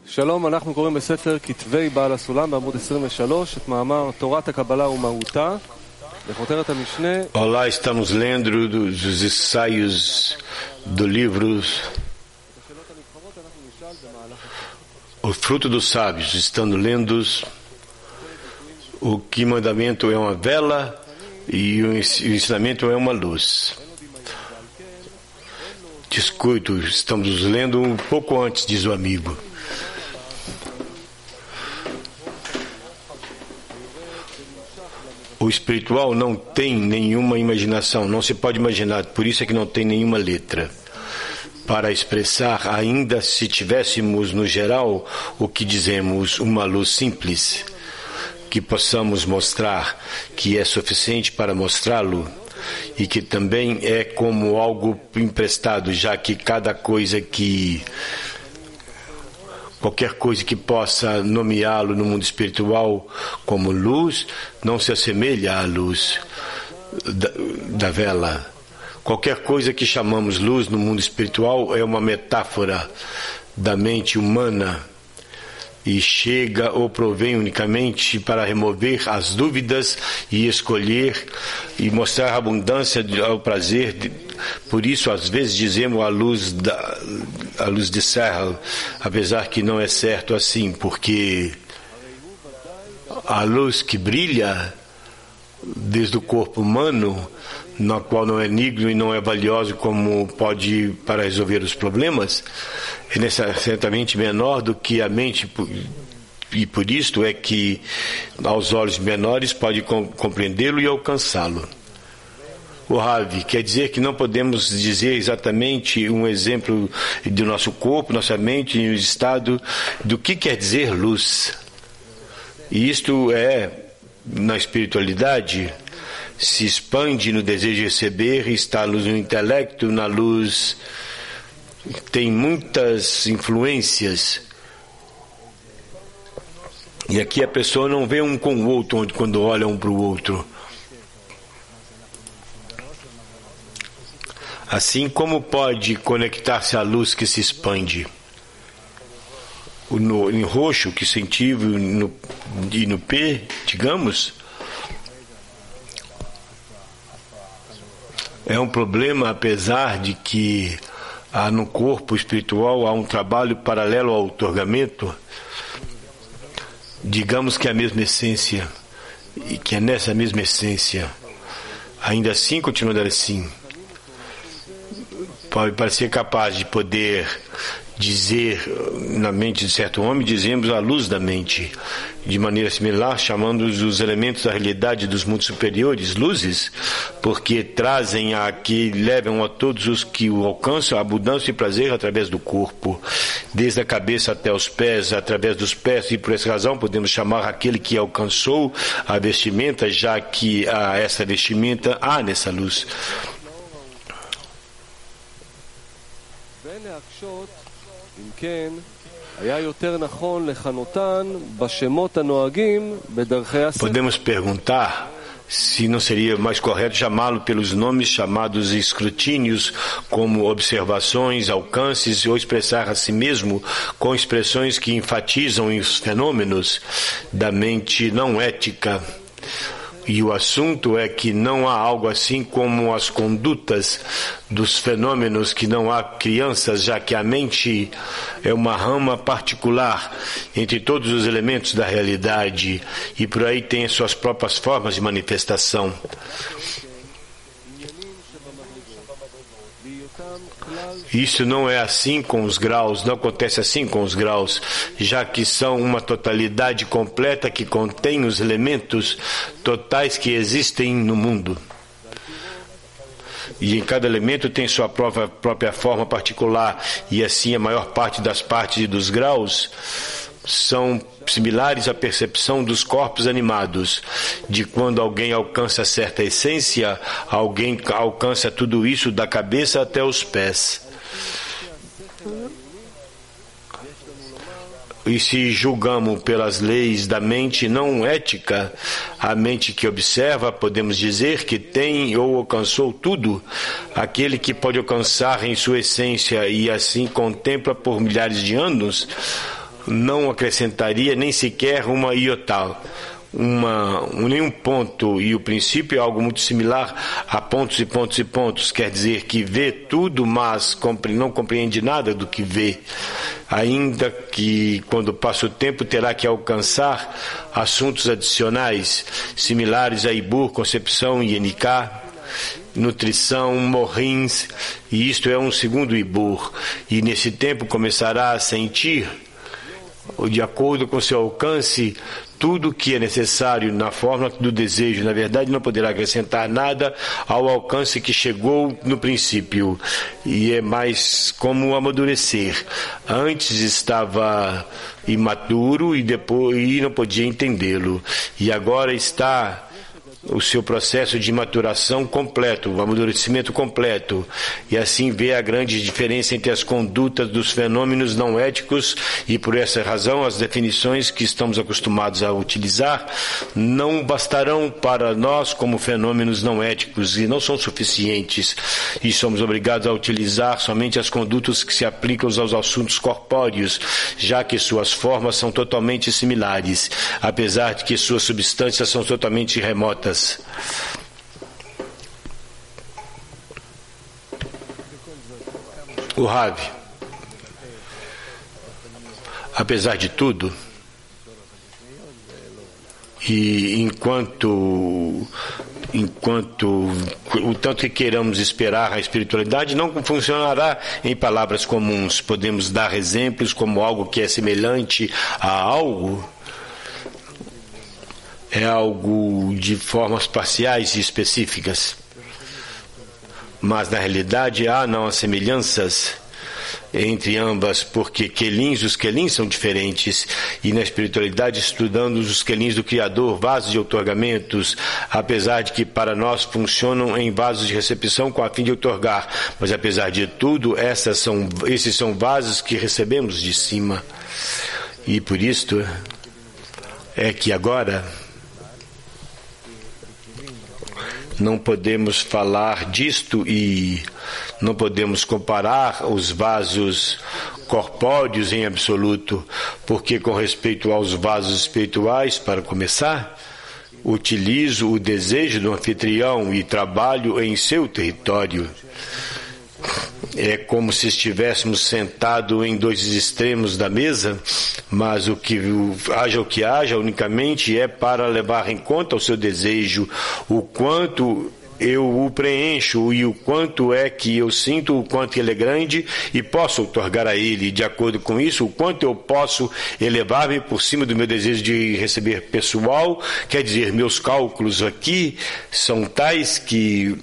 שלום, אנחנו קוראים בספר כתבי בעל הסולם בעמוד 23 את מאמר תורת הקבלה ומהותה בכותרת המשנה. Olá, estamos lendo dos ensaios do livro O Fruto dos Sábios, estando lendo o que mandamento é uma vela e o ensinamento é uma luz. Descuido, estamos lendo um pouco antes, diz o amigo. O espiritual não tem nenhuma imaginação, não se pode imaginar, por isso é que não tem nenhuma letra. Para expressar, ainda se tivéssemos no geral o que dizemos, uma luz simples, que possamos mostrar, que é suficiente para mostrá-lo, e que também é como algo emprestado, já que qualquer coisa que possa nomeá-lo no mundo espiritual como luz, não se assemelha à luz da vela. Qualquer coisa que chamamos luz no mundo espiritual é uma metáfora da mente humana e chega ou provém unicamente para remover as dúvidas e escolher e mostrar a abundância ao prazer. Por isso, às vezes, dizemos a luz de serra, apesar que não é certo assim, porque a luz que brilha desde o corpo humano, na qual não é nígrado e não é valioso como pode para resolver os problemas, é certamente menor do que a mente, e por isto é que aos olhos menores pode compreendê-lo e alcançá-lo. O Ravi quer dizer que não podemos dizer exatamente um exemplo do nosso corpo, nossa mente e o estado do que quer dizer luz. E isto é, na espiritualidade, se expande no desejo de receber, está no intelecto, na luz, tem muitas influências. E aqui a pessoa não vê um com o outro quando olha um para o outro. Assim como pode conectar-se à luz que se expande? Em roxo, que sentivo, e no P, digamos, é um problema, apesar de que no corpo espiritual há um trabalho paralelo ao otorgamento. Digamos que é a mesma essência, e que é nessa mesma essência, ainda assim continuando assim, pode parecer capaz de poder dizer na mente de certo homem, dizemos a luz da mente, de maneira similar, chamando os elementos da realidade dos mundos superiores luzes, porque trazem levam a todos os que o alcançam a abundância e prazer através do corpo, desde a cabeça até os pés, através dos pés, e por essa razão podemos chamar aquele que alcançou a vestimenta, já que essa vestimenta há nessa luz. Podemos perguntar se não seria mais correto chamá-lo pelos nomes chamados escrutínios, como observações, alcances, ou expressar a si mesmo com expressões que enfatizam os fenômenos da mente não ética. E o assunto é que não há algo assim como as condutas dos fenômenos, que não há crianças, já que a mente é uma rama particular entre todos os elementos da realidade e por aí tem as suas próprias formas de manifestação. Isso não é assim com os graus, não acontece assim com os graus, já que são uma totalidade completa que contém os elementos totais que existem no mundo. E em cada elemento tem sua própria forma particular, e assim a maior parte das partes e dos graus são similares à percepção dos corpos animados, de quando alguém alcança certa essência, alguém alcança tudo isso da cabeça até os pés. E se julgamos pelas leis da mente não ética, a mente que observa, podemos dizer que tem ou alcançou tudo, aquele que pode alcançar em sua essência e assim contempla por milhares de anos, não acrescentaria nem sequer uma iota, nenhum ponto, e o princípio é algo muito similar a pontos e pontos e pontos, quer dizer que vê tudo, mas não compreende nada do que vê, ainda que quando passa o tempo terá que alcançar assuntos adicionais, similares a Ibur, concepção e NK, nutrição, morrins, e isto é um segundo Ibur, e nesse tempo começará a sentir, de acordo com seu alcance, tudo que é necessário na forma do desejo. Na verdade, não poderá acrescentar nada ao alcance que chegou no princípio. E é mais como amadurecer. Antes estava imaturo e não podia entendê-lo. E agora está o seu processo de maturação completo, o amadurecimento completo, e assim vê a grande diferença entre as condutas dos fenômenos não éticos, e por essa razão as definições que estamos acostumados a utilizar não bastarão para nós como fenômenos não éticos e não são suficientes, e somos obrigados a utilizar somente as condutas que se aplicam aos assuntos corpóreos, já que suas formas são totalmente similares, apesar de que suas substâncias são totalmente remotas. O Rav, apesar de tudo, e enquanto o tanto que queiramos esperar a espiritualidade não funcionará em palavras comuns. Podemos dar exemplos como algo que é semelhante a algo, é algo de formas parciais e específicas. Mas na realidade há não as semelhanças entre ambas, porque os quelins são diferentes, e na espiritualidade estudamos os quelins do Criador, vasos de outorgamentos, apesar de que para nós funcionam em vasos de recepção com a fim de outorgar, mas apesar de tudo, esses são vasos que recebemos de cima, e por isto é que agora não podemos falar disto e não podemos comparar os vasos corpóreos em absoluto, porque com respeito aos vasos espirituais, para começar, utilizo o desejo do anfitrião e trabalho em seu território. É como se estivéssemos sentados em dois extremos da mesa, mas o que haja unicamente é para levar em conta o seu desejo, o quanto eu o preencho e o quanto é que eu sinto, o quanto ele é grande e posso outorgar a ele. De acordo com isso, o quanto eu posso elevar-me por cima do meu desejo de receber pessoal, quer dizer, meus cálculos aqui são tais que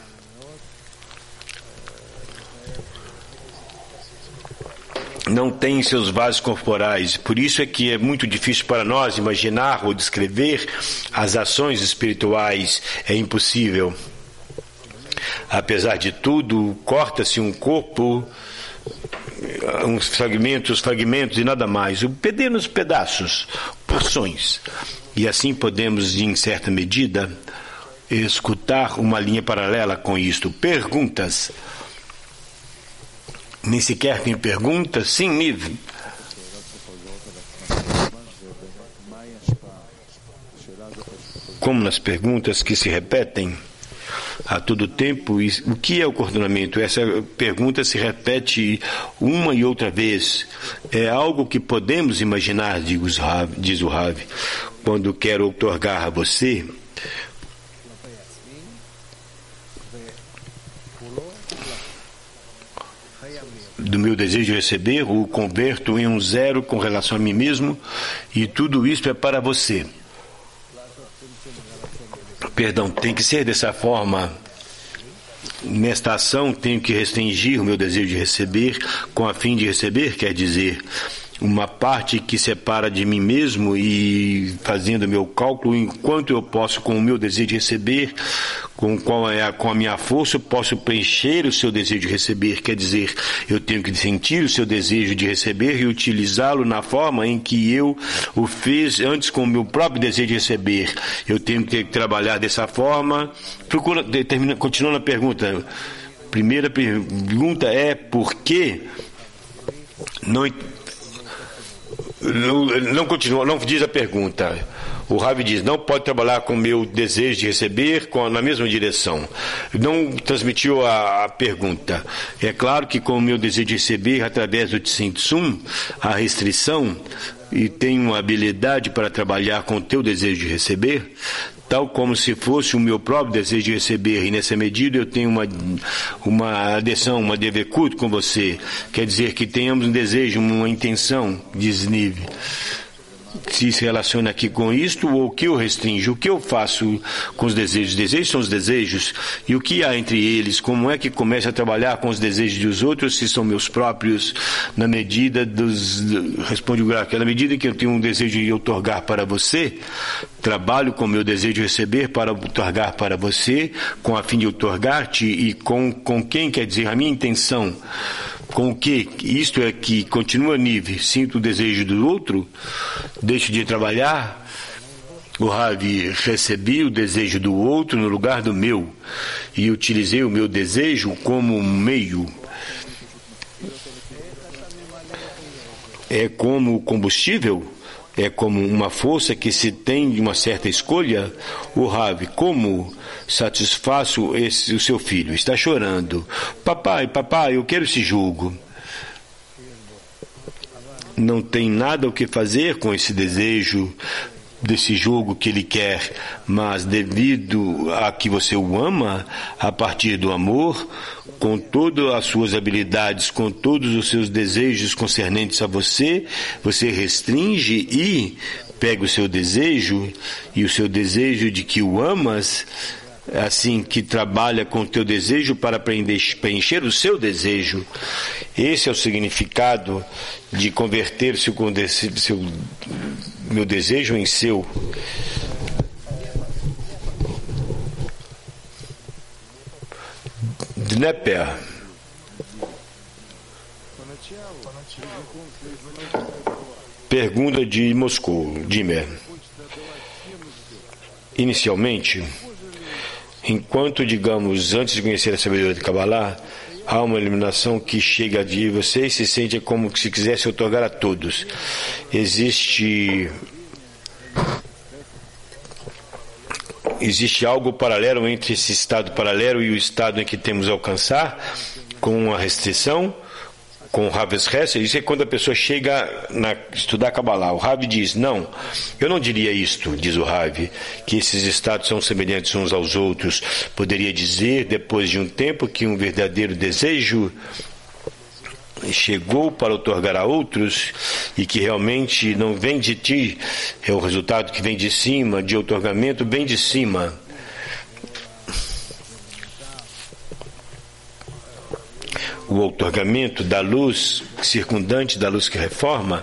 não tem seus vasos corporais. Por isso é que é muito difícil para nós imaginar ou descrever as ações espirituais. É impossível. Apesar de tudo, corta-se um corpo, uns fragmentos e nada mais. Pequenos pedaços, porções. E assim podemos, em certa medida, escutar uma linha paralela com isto. Perguntas. Nem sequer tem pergunta? Sim, Niv. Como nas perguntas que se repetem a todo tempo, o que é o coordenamento? Essa pergunta se repete uma e outra vez. É algo que podemos imaginar, diz o Rav. Quando quero outorgar a você, do meu desejo de receber, o converto em um zero com relação a mim mesmo, e tudo isso é para você. Perdão, tem que ser dessa forma. Nesta ação, tenho que restringir o meu desejo de receber com a fim de receber, quer dizer, uma parte que separa de mim mesmo e fazendo meu cálculo enquanto eu posso, com o meu desejo de receber, com a minha força, eu posso preencher o seu desejo de receber. Quer dizer, eu tenho que sentir o seu desejo de receber e utilizá-lo na forma em que eu o fiz antes com o meu próprio desejo de receber. Eu tenho que trabalhar dessa forma. Continuando a pergunta. Primeira pergunta é por que não... Não continua, não diz a pergunta. O Rav diz, não pode trabalhar com o meu desejo de receber na mesma direção. Não transmitiu a pergunta. É claro que com o meu desejo de receber, através do Tzimtzum, a restrição, e tenho uma habilidade para trabalhar com o teu desejo de receber, tal como se fosse o meu próprio desejo de receber, e nessa medida eu tenho uma adesão, uma devekut com você. Quer dizer que tenhamos um desejo, uma intenção, diz Nive. Se relaciona aqui com isto, ou o que eu restringo, o que eu faço com os desejos? Os desejos são os desejos, e o que há entre eles? Como é que começo a trabalhar com os desejos dos outros, se são meus próprios, na medida responde o gráfico, na medida que eu tenho um desejo de outorgar para você, trabalho com o meu desejo de receber para outorgar para você, com a fim de outorgar-te, e com quem, quer dizer, a minha intenção, com o que? Isto é que continua nível, sinto o desejo do outro, deixo de trabalhar, o Rav, recebi o desejo do outro no lugar do meu, e utilizei o meu desejo como um meio. É como combustível? É como uma força que se tem de uma certa escolha? O Rav, como satisfaço o seu filho? Está chorando. Papai, eu quero esse jugo. Não tem nada o que fazer com esse desejo desse jogo que ele quer, mas devido a que você o ama, a partir do amor, com todas as suas habilidades, com todos os seus desejos concernentes a você, você restringe e pega o seu desejo, e o seu desejo de que o amas, assim, que trabalha com o teu desejo para preencher o seu desejo. Esse é o significado de converter-se com meu desejo em seu. Dneper. Pergunta de Moscou, Dimer. Inicialmente, enquanto, digamos, antes de conhecer a sabedoria de Kabbalah, há uma iluminação que chega de você e se sente como se quisesse otorgar a todos. Existe algo paralelo entre esse estado paralelo e o estado em que temos a alcançar, com uma restrição, com o Rav Hesed. Isso é quando a pessoa chega a estudar Kabbalah. O Rav diz, não, eu não diria isto, diz o Rav, que esses estados são semelhantes uns aos outros. Poderia dizer, depois de um tempo, que um verdadeiro desejo chegou para outorgar a outros e que realmente não vem de ti, é o resultado que vem de cima, de outorgamento vem de cima. O outorgamento da luz circundante, da luz que reforma,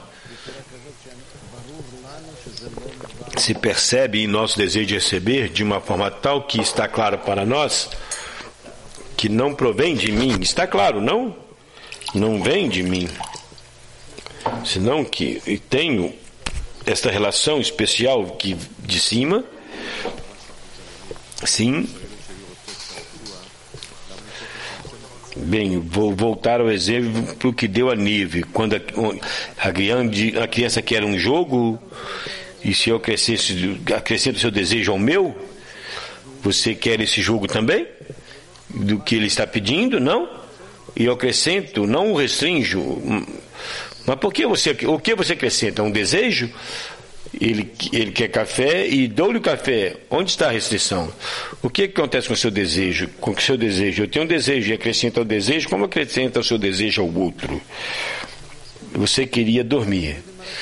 se percebe em nosso desejo de receber de uma forma tal que está claro para nós que não provém de mim. Está claro, não? Não vem de mim. Senão que eu tenho esta relação especial que de cima, sim. Bem, vou voltar ao exemplo que deu a Nive, quando a criança quer um jogo, e se eu acrescento o seu desejo ao meu, você quer esse jogo também? Do que ele está pedindo? Não? E eu acrescento, não o restringo. Mas o que você acrescenta? Um desejo? Ele quer café e dou-lhe o café. Onde está a restrição? O que acontece com o seu desejo? Com o seu desejo? Eu tenho um desejo e acrescento ao desejo. Como acrescenta o seu desejo ao outro? Você queria dormir.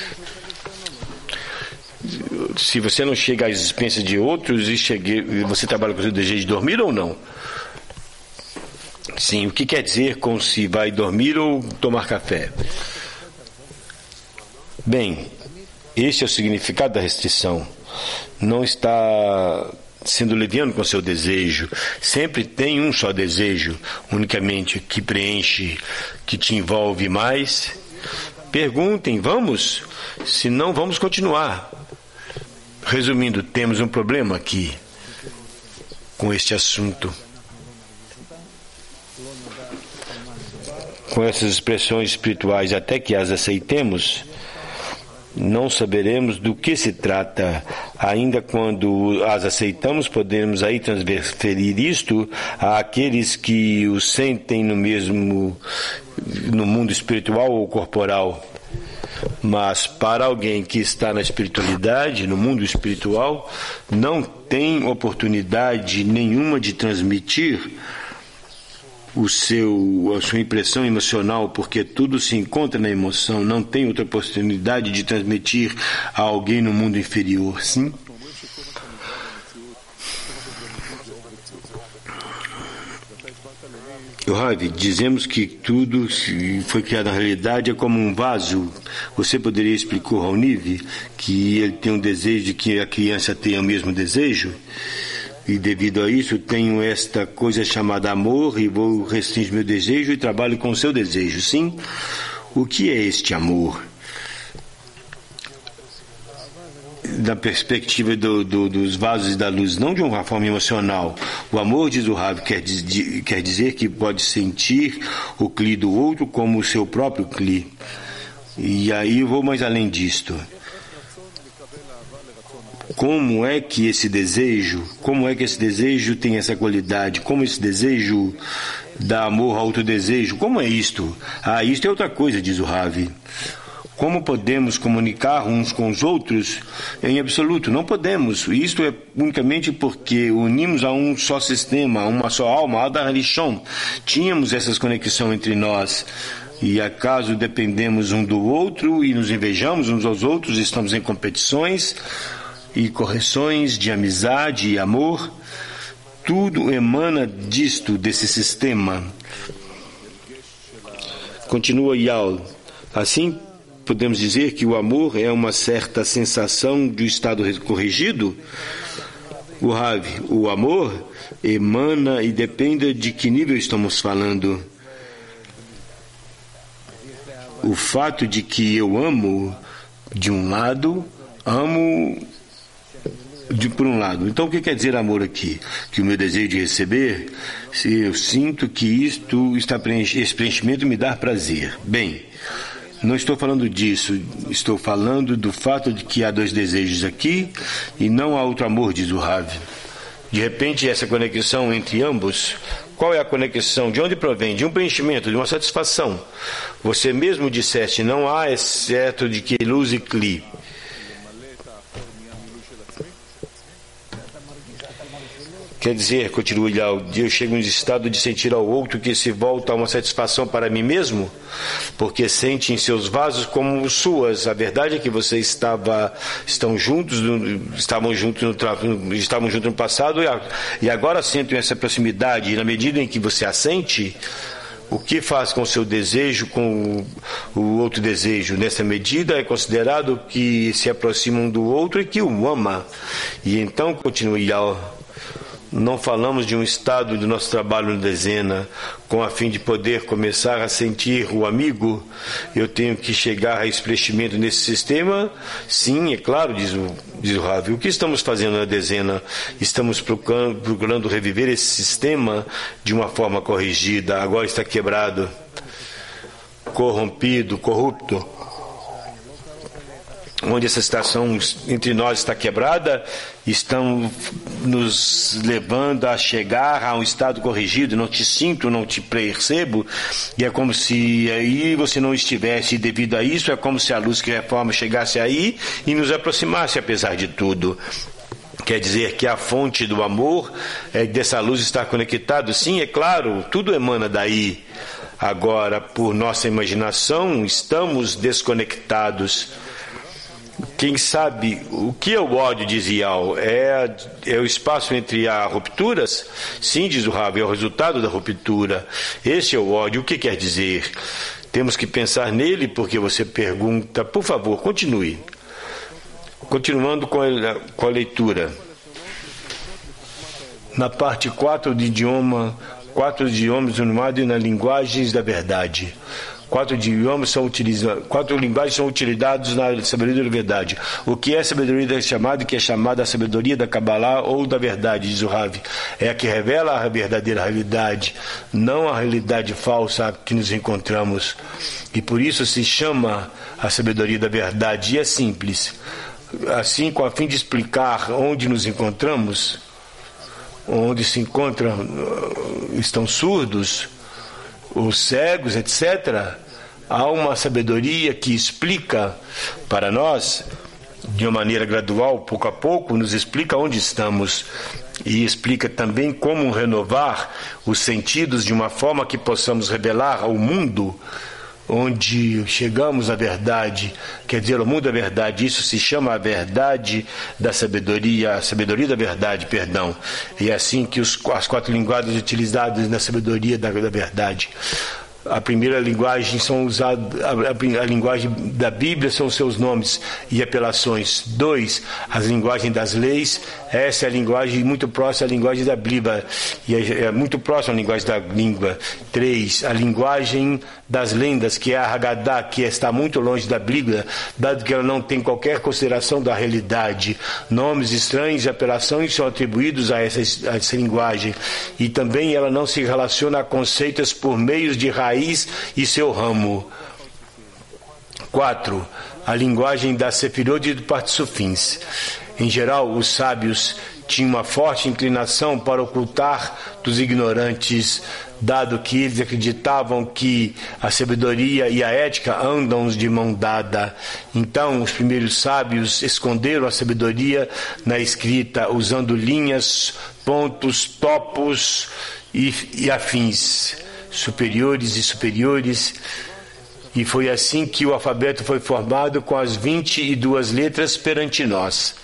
Se você não chega às expensas de outros, você trabalha com o seu desejo de dormir ou não? Sim, o que quer dizer com se vai dormir ou tomar café? Bem, esse é o significado da restrição. Não está sendo leviano com o seu desejo. Sempre tem um só desejo, unicamente, que preenche, que te envolve mais. Perguntem, vamos? Se não, vamos continuar. Resumindo, temos um problema aqui com este assunto. Com essas expressões espirituais, até que as aceitemos, não saberemos do que se trata. Ainda quando as aceitamos, podemos aí transferir isto àqueles que o sentem no mundo espiritual ou corporal. Mas para alguém que está na espiritualidade, no mundo espiritual, não tem oportunidade nenhuma de transmitir a sua impressão emocional, porque tudo se encontra na emoção. Não tem outra oportunidade de transmitir a alguém no mundo inferior, sim? Ravi, dizemos que tudo foi criado na realidade é como um vaso. Você poderia explicar ao Nive que ele tem um desejo de que a criança tenha o mesmo desejo? E devido a isso tenho esta coisa chamada amor e vou restringir meu desejo e trabalho com o seu desejo, sim? O que é este amor? Da perspectiva dos vasos e da luz, não de uma forma emocional. O amor, diz o Rav, quer dizer que pode sentir o Kli do outro como o seu próprio Kli. E aí eu vou mais além disto. Como é que esse desejo tem essa qualidade? Como esse desejo dá amor ao outro desejo? Como é isto? Isto é outra coisa, diz o Rav. Como podemos comunicar uns com os outros? Em absoluto, não podemos. Isto é unicamente porque unimos a um só sistema, a uma só alma, Adar Rishon. Tínhamos essa conexão entre nós. E acaso dependemos um do outro e nos invejamos uns aos outros, estamos em competições e correções de amizade e amor, tudo emana desse sistema. Continua Yal. Assim, podemos dizer que o amor é uma certa sensação de um estado corrigido? O Rav, o amor emana e depende de que nível estamos falando. O fato de que eu amo, de um lado, por um lado. Então, o que quer dizer amor aqui? Que o meu desejo de receber, se eu sinto que esse preenchimento me dá prazer. Bem, não estou falando disso, estou falando do fato de que há dois desejos aqui e não há outro amor, diz o Rav. De repente, essa conexão entre ambos, qual é a conexão? De onde provém? De um preenchimento, de uma satisfação. Você mesmo disseste, não há exceto de que luz e Kli. Quer dizer, continua Ilhau, eu chego em estado de sentir ao outro que se volta a uma satisfação para mim mesmo, porque sente em seus vasos como suas. A verdade é que vocês estavam juntos no passado e agora sentem essa proximidade. E na medida em que você a sente, o que faz com o seu desejo, com o outro desejo? Nessa medida é considerado que se aproximam um do outro e que o ama. E então, continua Ilhau, não falamos de um estado do nosso trabalho na dezena, com a fim de poder começar a sentir o amigo. Eu tenho que chegar a esse preenchimento nesse sistema? Sim, é claro, diz o Rav. O que estamos fazendo na dezena? Estamos procurando reviver esse sistema de uma forma corrigida. Agora está quebrado, corrompido, corrupto. Onde essa situação entre nós está quebrada, estão nos levando a chegar a um estado corrigido. Não te sinto, não te percebo, e é como se aí você não estivesse. E devido a isso, é como se a luz que reforma chegasse aí e nos aproximasse, apesar de tudo. Quer dizer que a fonte do amor é dessa luz estar conectado. Sim, é claro, tudo emana daí. Agora, por nossa imaginação, estamos desconectados. Quem sabe o que é o ódio, diz Yal? É o espaço entre as rupturas? Sim, diz o Rav, é o resultado da ruptura. Esse é o ódio. O que quer dizer? Temos que pensar nele porque você pergunta. Por favor, continue. Continuando com a leitura. Na parte 4 do idioma, 4 idiomas unimados na linguagens da verdade. 4 linguagens são utilizadas na sabedoria da verdade. O que é sabedoria da chamada, que é chamada a sabedoria da Kabbalah ou da verdade, diz o Rav, é a que revela a verdadeira realidade, não a realidade falsa que nos encontramos. E por isso se chama a sabedoria da verdade. E é simples. Assim, com a fim de explicar onde nos encontramos, onde se encontram, estão surdos, os cegos, etc., há uma sabedoria que explica para nós, de uma maneira gradual, pouco a pouco, nos explica onde estamos e explica também como renovar os sentidos de uma forma que possamos revelar ao mundo onde chegamos à verdade, quer dizer, o mundo da verdade. Isso se chama a verdade da sabedoria, a sabedoria da verdade, perdão. E é assim que as 4 linguagens utilizadas na sabedoria da verdade. A primeira linguagem são usadas, a linguagem da Bíblia são os seus nomes e apelações. 2, as linguagens das leis. Essa é a linguagem muito próxima à linguagem da Bíblia e é muito próxima à linguagem da língua. 3, a linguagem das lendas, que é a Haggadah, que está muito longe da Bíblia, dado que ela não tem qualquer consideração da realidade. Nomes estranhos e apelações são atribuídos a essa linguagem, e também ela não se relaciona a conceitos por meios de raiz e seu ramo. 4, a linguagem da Sefirot e do Partsufins. Em geral, os sábios tinham uma forte inclinação para ocultar dos ignorantes, dado que eles acreditavam que a sabedoria e a ética andam de mão dada. Então, os primeiros sábios esconderam a sabedoria na escrita, usando linhas, pontos, topos e afins, superiores e superiores. E foi assim que o alfabeto foi formado, com as 22 letras perante nós.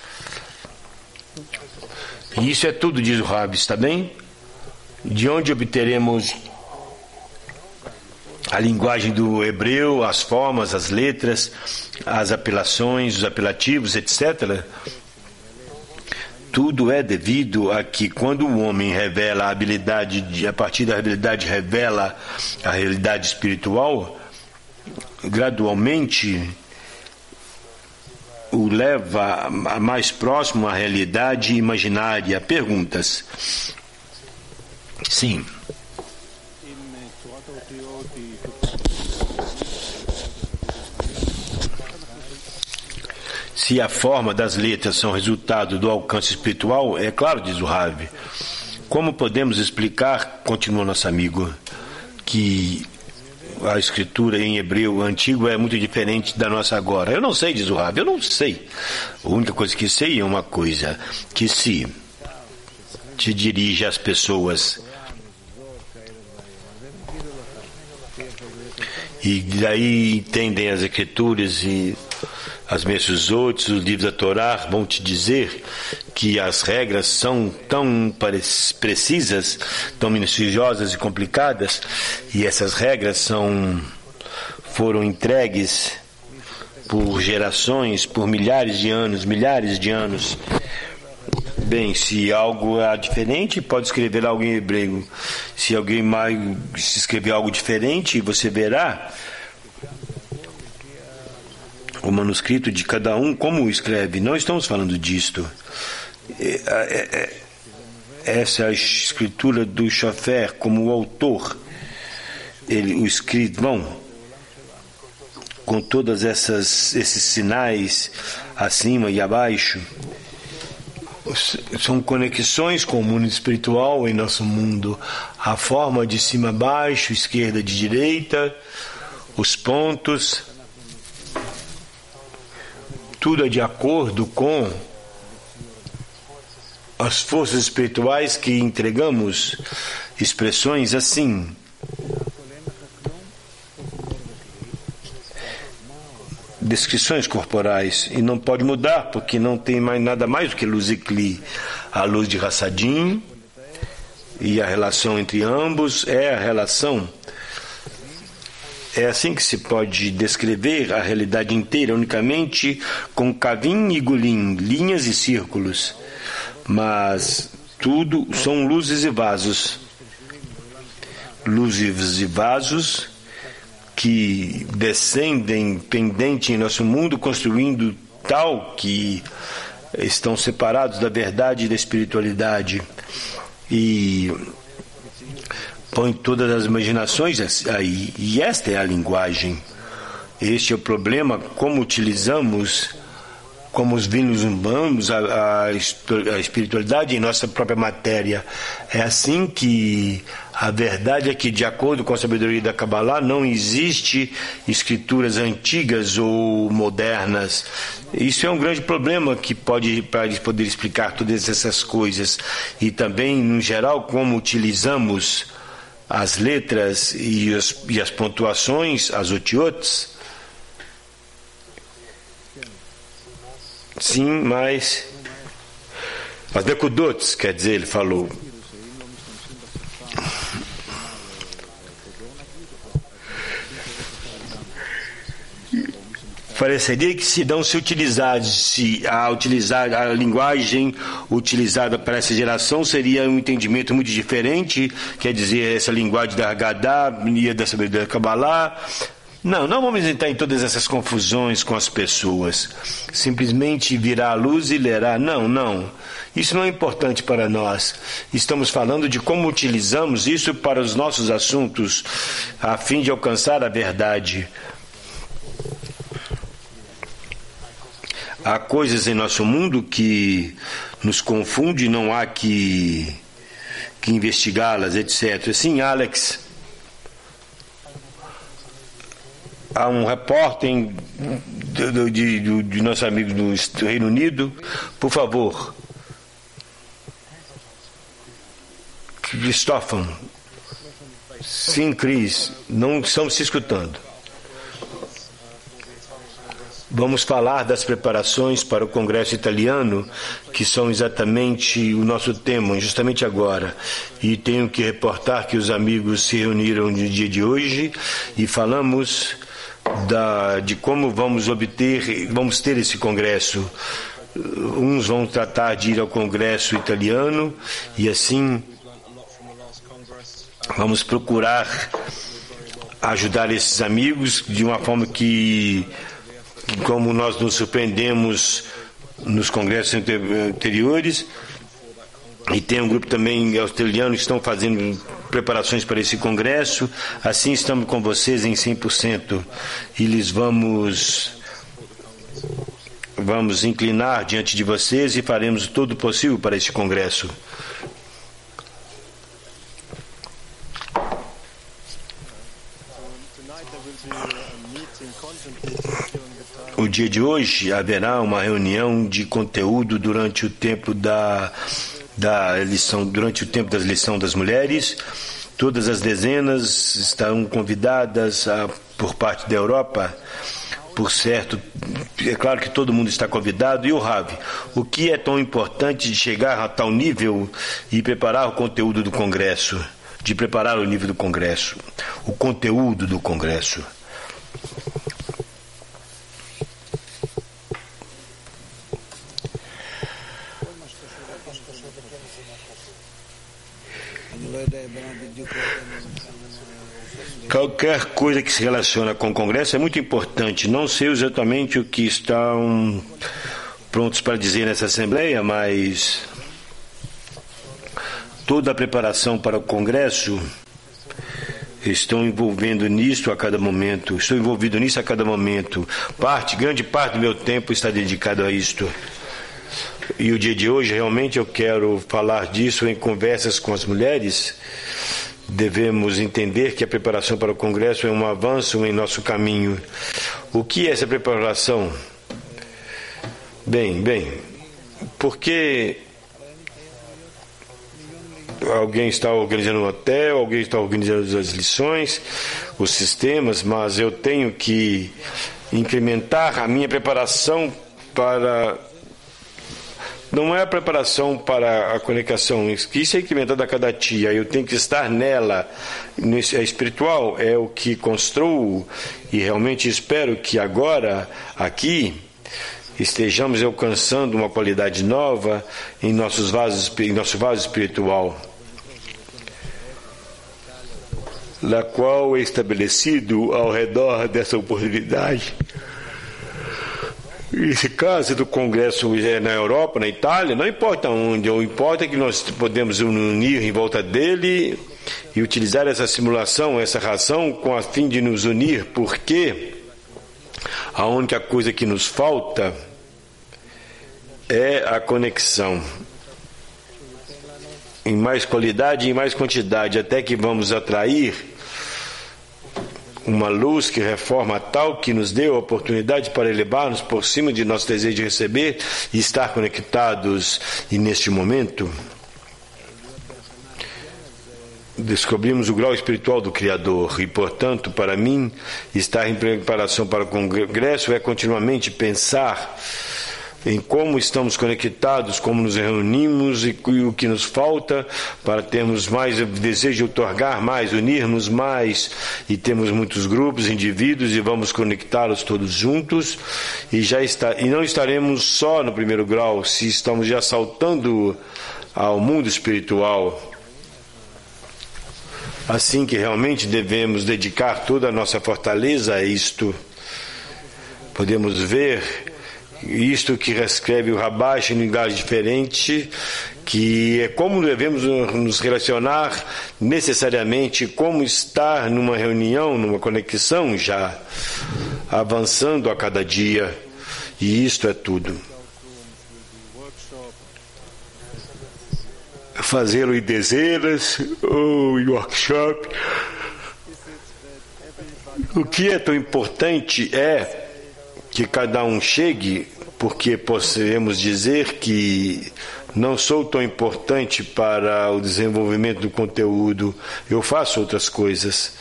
E isso é tudo, diz o Rabi, está bem? De onde obteremos a linguagem do hebreu, as formas, as letras, as apelações, os apelativos, etc. Tudo é devido a que, quando o homem revela a habilidade, a partir da habilidade revela a realidade espiritual, gradualmente o leva a mais próximo à realidade imaginária. Perguntas? Sim. Se a forma das letras são resultado do alcance espiritual, é claro, diz o Rav. Como podemos explicar, continua nosso amigo, que a escritura em hebreu antigo é muito diferente da nossa agora? Eu não sei, diz o Rav, eu não sei. A única coisa que sei é uma coisa, que se te dirige às pessoas e daí entendem as escrituras e as Meshuzot, os livros da Torá, vão te dizer que as regras são tão precisas, tão minuciosas e complicadas, e essas regras foram entregues por gerações, por milhares de anos. Bem, se algo é diferente, pode escrever algo em hebreu. Se alguém mais escrever algo diferente, você verá o manuscrito de cada um, como o escreve. Não estamos falando disto. Essa é a escritura do Sofer, como o autor, o escrivão, com todas esses sinais acima e abaixo. São conexões com o mundo espiritual em nosso mundo. A forma de cima a baixo, esquerda de direita, os pontos, tudo é de acordo com as forças espirituais que entregamos. Expressões assim. Descrições corporais, e não pode mudar, porque não tem mais nada mais do que luz e cli. A luz de Hassadim e a relação entre ambos é a relação. É assim que se pode descrever a realidade inteira, unicamente com kavim e gulim, linhas e círculos. Mas tudo são luzes e vasos. Luzes e vasos que descendem pendente em nosso mundo, construindo tal que estão separados da verdade e da espiritualidade e põem todas as imaginações aí, e esta é a linguagem. Este é o problema, como utilizamos, como os vinhos humanos, a espiritualidade em nossa própria matéria. É assim que a verdade é que, de acordo com a sabedoria da Kabbalah, não existe escrituras antigas ou modernas. Isso é um grande problema que pode, para eles poderem explicar todas essas coisas. E também, no geral, como utilizamos as letras e as pontuações, as otiots. Sim, mas as nekudots, quer dizer, ele falou. Pareceria que se não se utilizasse a linguagem utilizada para essa geração, seria um entendimento muito diferente, quer dizer, essa linguagem da Haggadah e da sabedoria da Kabbalah. Não vamos entrar em todas essas confusões com as pessoas. Simplesmente virá a luz e lerá. Não. Isso não é importante para nós. Estamos falando de como utilizamos isso para os nossos assuntos, a fim de alcançar a verdade. Há coisas em nosso mundo que nos confundem, não há que investigá-las, etc. Sim, Alex. Há um repórter de nosso amigo do Reino Unido, por favor. Cristófão. Sim, Cris, não estamos se escutando. Vamos falar das preparações para o Congresso Italiano, que são exatamente o nosso tema, justamente agora. E tenho que reportar que os amigos se reuniram no dia de hoje e falamos de como vamos ter esse congresso. Uns vão tratar de ir ao Congresso Italiano e assim vamos procurar ajudar esses amigos de uma forma que, como nós nos surpreendemos nos congressos anteriores, e tem um grupo também australiano que estão fazendo preparações para esse congresso. Assim estamos com vocês em 100% e lhes vamos inclinar diante de vocês e faremos todo o possível para esse congresso. O dia de hoje haverá uma reunião de conteúdo durante o tempo da lição, durante o tempo das lições das mulheres. Todas as dezenas estarão convidadas por parte da Europa. Por certo, é claro que todo mundo está convidado. E o Rav, o que é tão importante de chegar a tal nível e preparar o conteúdo do Congresso? De preparar o nível do Congresso, o conteúdo do Congresso. Qualquer coisa que se relaciona com o Congresso é muito importante. Não sei exatamente o que estão prontos para dizer nessa Assembleia, mas toda a preparação para o Congresso estou envolvido nisso a cada momento. Grande parte do meu tempo está dedicado a isto. E o dia de hoje, realmente, eu quero falar disso em conversas com as mulheres. Devemos entender que a preparação para o Congresso é um avanço em nosso caminho. O que é essa preparação? Bem, porque alguém está organizando um hotel, alguém está organizando as lições, os sistemas, mas eu tenho que incrementar a minha preparação para... Não é a preparação para a conexão, isso é incrementado a cada dia, eu tenho que estar nela. É espiritual, é o que construo, e realmente espero que agora, aqui, estejamos alcançando uma qualidade nova em nosso vaso espiritual. na qual é estabelecido ao redor dessa oportunidade. Esse caso do Congresso na Europa, na Itália, não importa onde, o importa é que nós podemos unir em volta dele e utilizar essa simulação, essa razão, com a fim de nos unir, porque a única coisa que nos falta é a conexão. Em mais qualidade e em mais quantidade, até que vamos atrair uma luz que reforma tal que nos dê a oportunidade para elevar-nos por cima de nosso desejo de receber e estar conectados. E neste momento descobrimos o grau espiritual do Criador e, portanto, para mim, estar em preparação para o Congresso é continuamente pensar em como estamos conectados, como nos reunimos e o que nos falta para termos mais desejo de otorgar mais, unirmos mais, e temos muitos grupos, indivíduos, e vamos conectá-los todos juntos, e não estaremos só no primeiro grau, se estamos já saltando ao mundo espiritual. Assim que realmente devemos dedicar toda a nossa fortaleza a isto. Podemos ver isto que reescreve o Rabash em linguagem diferente, que é como devemos nos relacionar necessariamente, como estar numa reunião, numa conexão já, avançando a cada dia, e isto é tudo. Fazê-lo em dezenas ou em workshop. O que é tão importante é que cada um chegue, porque podemos dizer que não sou tão importante para o desenvolvimento do conteúdo, eu faço outras coisas.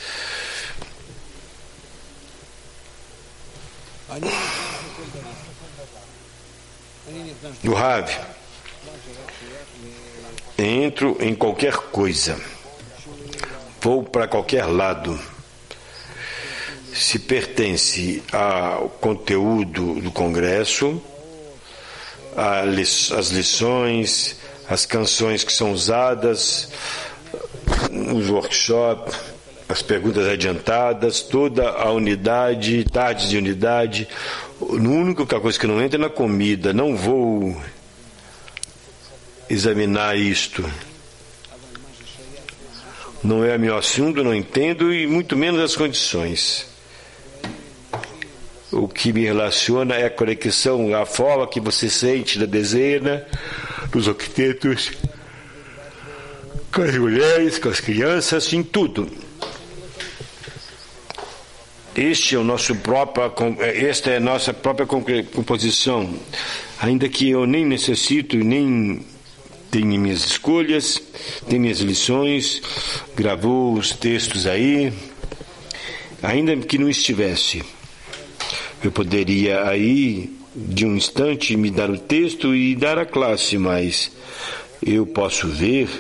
O Rav, entro em qualquer coisa, vou para qualquer lado. Se pertence ao conteúdo do Congresso, as lições, as canções que são usadas, os workshops, as perguntas adiantadas, toda a unidade, tardes de unidade. A única coisa que não entra é na comida. Não vou examinar isto. Não é meu assunto, não entendo, e muito menos as condições. O que me relaciona é a conexão, a forma que você sente na dezena, nos octetos, com as mulheres, com as crianças, em tudo. Esta é a nossa própria composição. Ainda que eu nem necessito, nem tenho minhas escolhas, tenho minhas lições, gravou os textos aí, ainda que não estivesse. Eu poderia aí, de um instante, me dar o texto e dar a classe, mas eu posso ver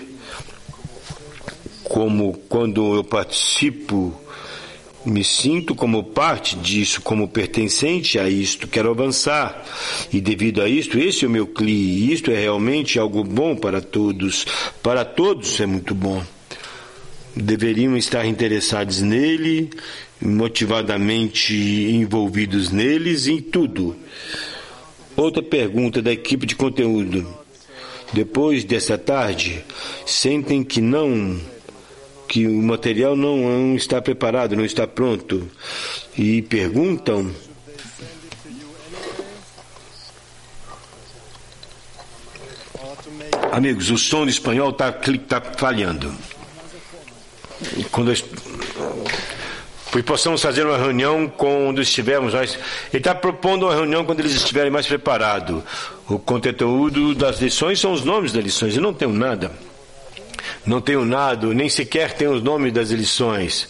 como, quando eu participo, me sinto como parte disso, como pertencente a isto, quero avançar. E devido a isto, esse é o meu CLI, e isto é realmente algo bom para todos. Para todos é muito bom. Deveriam estar interessados nele, motivadamente envolvidos neles, em tudo. Outra pergunta da equipe de conteúdo. Depois dessa tarde, sentem que o material não está preparado, não está pronto, e perguntam: amigos, o som do espanhol está falhando. Pois possamos fazer uma reunião quando estivermos mais. Ele está propondo uma reunião quando eles estiverem mais preparados. O conteúdo das lições são os nomes das lições. Eu não tenho nada. Não tenho nada, nem sequer tenho os nomes das lições.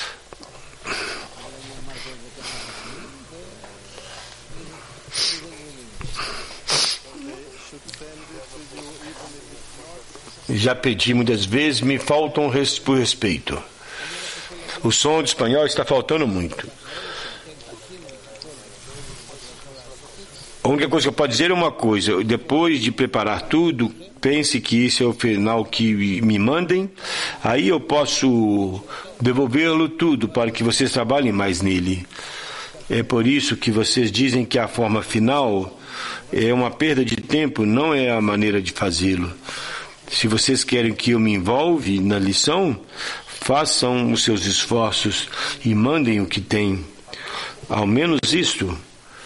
Já pedi muitas vezes, me faltam por respeito. O som do espanhol está faltando muito. A única coisa que eu posso dizer é uma coisa: depois de preparar tudo, pense que esse é o final que me mandem, aí eu posso devolvê-lo tudo para que vocês trabalhem mais nele. É por isso que vocês dizem que a forma final é uma perda de tempo, não é a maneira de fazê-lo. Se vocês querem que eu me envolve na lição, façam os seus esforços e mandem o que tem. Ao menos isto.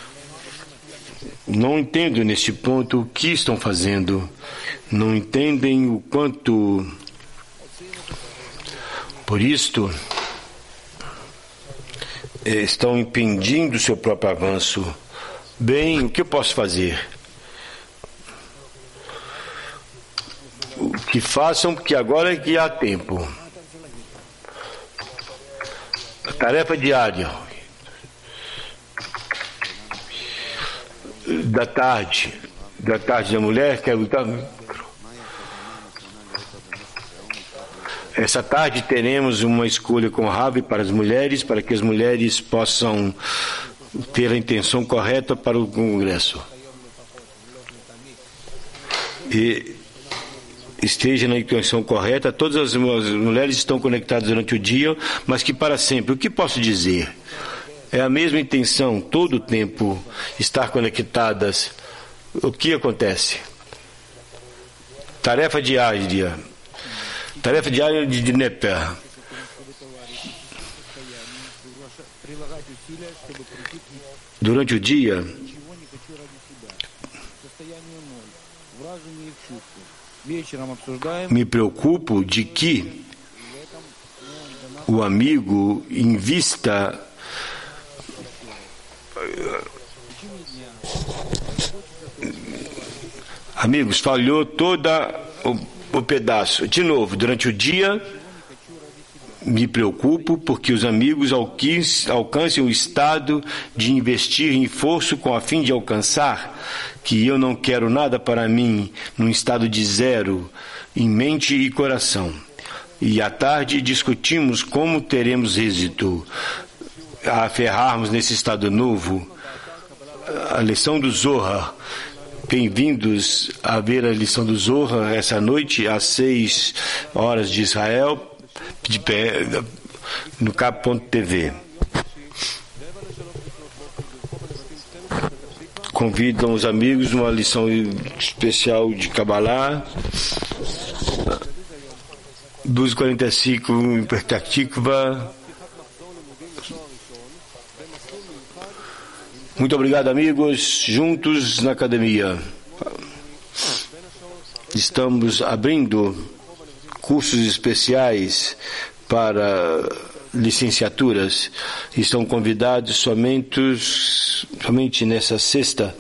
Não entendo neste ponto o que estão fazendo. Não entendem o quanto. Por isto, estão impedindo o seu próprio avanço. Bem, o que eu posso fazer? O que façam, porque agora é que há tempo. A tarefa diária. Da tarde da mulher, quero lutar. Essa tarde teremos uma escolha com Ravi para as mulheres, para que as mulheres possam ter a intenção correta para o congresso. E esteja na intenção correta, todas as mulheres estão conectadas durante o dia, mas que para sempre. O que posso dizer? É a mesma intenção, todo o tempo, estar conectadas. O que acontece? Tarefa diária de Neper. Durante o dia, me preocupo de que o amigo invista amigos, falhou toda o pedaço. De novo, durante o dia, me preocupo porque os amigos alcancem o estado de investir em esforço com a fim de alcançar que eu não quero nada para mim, num estado de zero, em mente e coração. E à tarde discutimos como teremos êxito a aferrarmos nesse estado novo. A lição do Zohar. Bem-vindos a ver a lição do Zohar essa noite às 6 horas de Israel, no Cap.tv. Convidam os amigos uma lição especial de Kabbalah, 12h45 em Petah Tikva. Muito obrigado, amigos, juntos na academia. Estamos abrindo cursos especiais para licenciaturas. Estão convidados somente nessa sexta.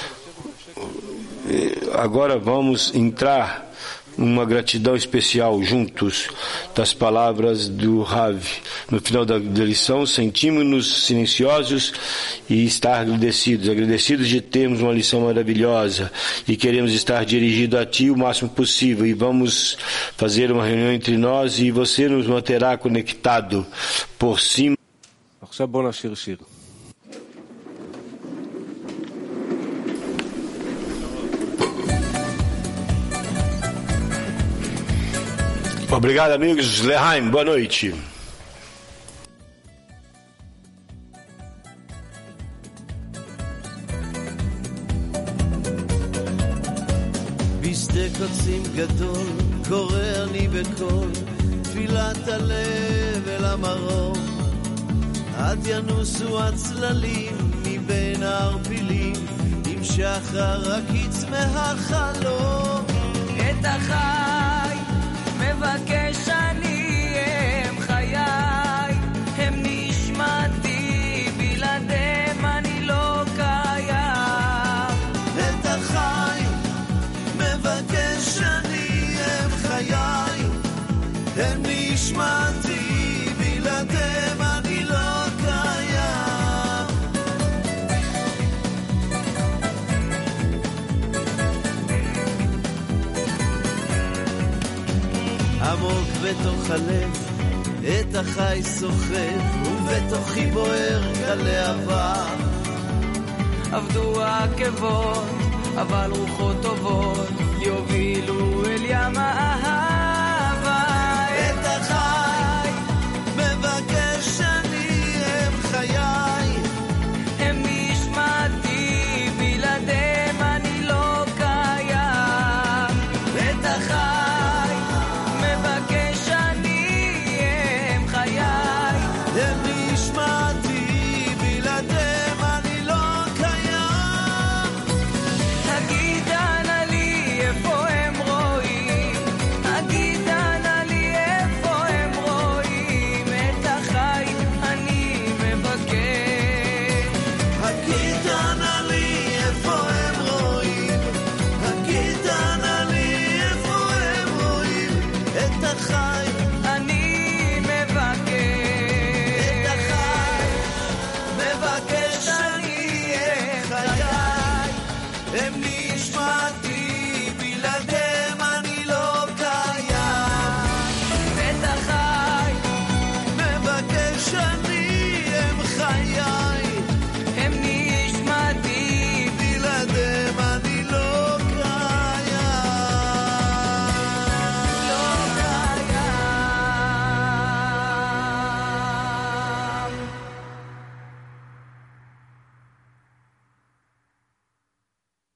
Agora vamos entrar uma gratidão especial juntos das palavras do Rav. No final da lição, sentimos-nos silenciosos e estar agradecidos de termos uma lição maravilhosa e queremos estar dirigidos a Ti o máximo possível e vamos fazer uma reunião entre nós e você nos manterá conectado por cima. Obrigado, amigos. Lehaim, boa noite. בשדה קוצים גדול קורא אני בקול תפילת הלב אל המרום עד ינוסו הצללים מבין הערפילים עם שחר הקיץ מהחלום את החי מבקש אני הם חיי הם נשמתי בלעדיהם אני לא קיים את החי מבקש אני הם חיי הם נשמתי בלעדיהם אני לא קיים עמוק בתוך הלב את החי סוחף ובתוכי בוער כלהבה עבדו העקבות אבל רוחות טובות יובילו אל ים האהבה את החי הם